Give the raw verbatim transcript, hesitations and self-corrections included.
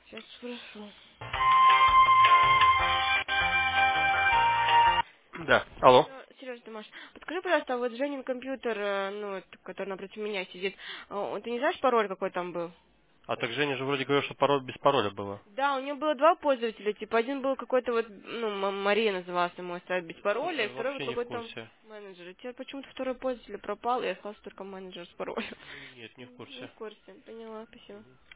Сейчас спрошу. Да. Алло. Сережа, ты можешь. Подскажи, пожалуйста, а вот Женин компьютер, э, ну, вот, который напротив меня сидит, э, ты не знаешь пароль, какой там был? А так Женя же вроде говорил, что пароль без пароля было. Да, у него было два пользователя, типа, один был какой-то вот, ну, М- Мария называлась, мой сайт без пароля, и Слушай, второй вот вообще не в какой-то там курсе. менеджер. И теперь почему-то второй пользователь пропал, и остался только менеджер с паролем. Нет, не в Не курсе. в курсе, поняла, спасибо.